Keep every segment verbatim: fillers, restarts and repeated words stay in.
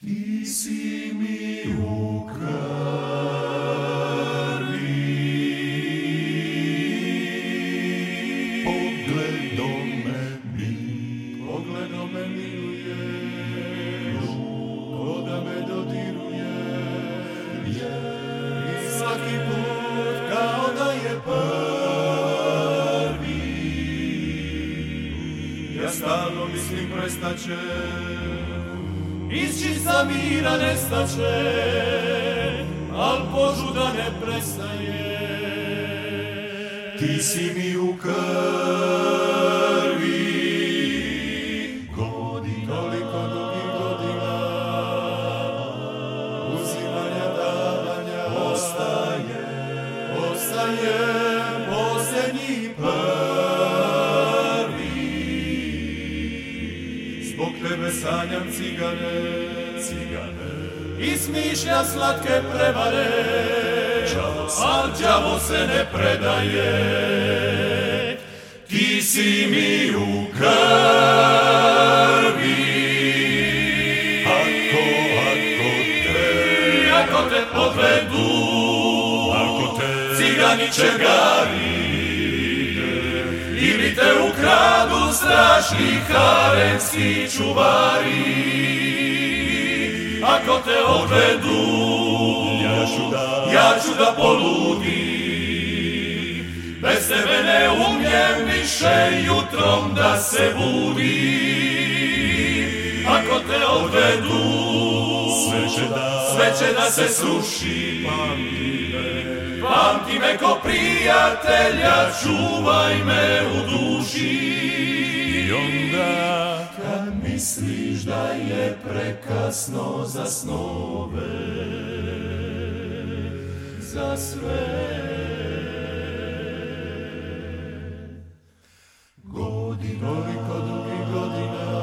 Ti si mi u krvi, pogledom me mi, pogledom me miluješ, ko da me dodiruješ, i svaki put kao da je prvi. Ja stalno mislim prestaće, iz čista mira nestaće, al požuda ne prestaje. Ti si mi u krvi, godina, toliko dugih godina, uzimanja, davanja, ostaje, ostaje posljednji prvi. Zbog tebe sanjam cigane, cigane, i smišlja slatke prevare, al đavo se ne predaje. Ti si mi u krvi, ako, ako te, ako te podvedu, ako te cigani čegari, ili te ukradu strašni haremski čuvari. Ako te odvedu, ja ću da, ja ću da poludim, bez tebe ne umijem više jutrom da se budim. Ako te odvedu, sve će da, sve će da se sruši, pamti me, pamti me ko prijatelja, čuvaj me u duši. I onda, kad misliš da je prekasno za snove, za sve, godina, toliko dugih godina,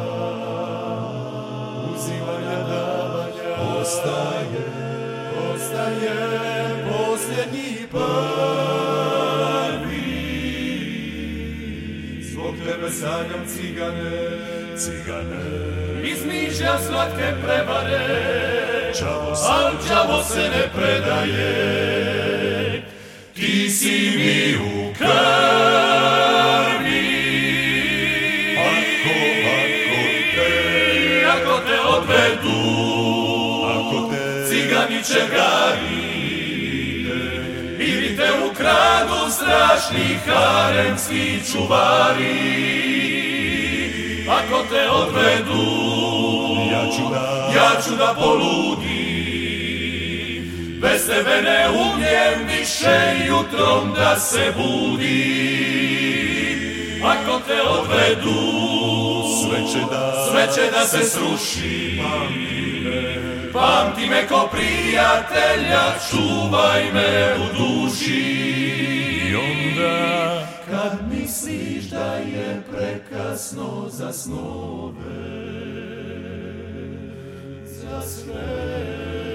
uzimanja, davanja, ostaje, ostaje posljednji prvi. Zbog tebe sanjam cigane, cigane, izmišlja slatke prevare, al đavo se ne predaje. Ti si mi u krvi, ako, ako te, ako te odvedu, ako te cigani čegari, ili te ukradu strašni haremski čuvari. Ako te odvedu, ja ću da, ja ću da poludim, bez tebe ne umijem više jutrom da se budim. Ako te odvedu, sve će da, sve će da se sruši, pamti me, pamti me ko prijatelja, čuvaj me u duši. I onda, kad misliš da je prekasno za snove, za sve,